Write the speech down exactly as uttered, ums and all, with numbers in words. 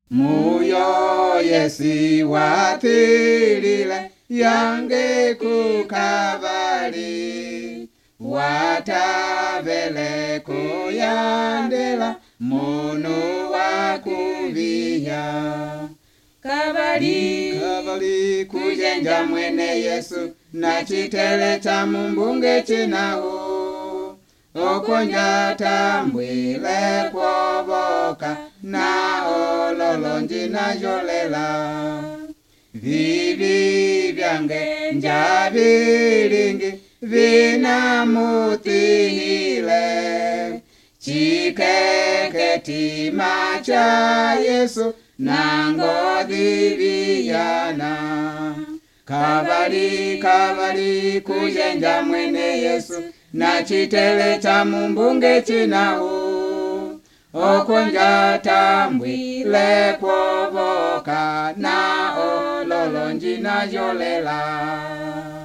Muyo yesi watilile yange kukavali watavele kuyandela munu wakuviya kavali kavali kujenja mwene Yesu na chitele cha mumbunge chinahu okonja tambwile kwoboka na ololonji na jolela vivi vyange njavilingi vinamutihile chikeketima cha Yesu nangodhi viyana kavali kavali kujenja mwene Yesu na chitele cha mumbunge chinahu okonja tambwile kwoboka na ololonji na jolela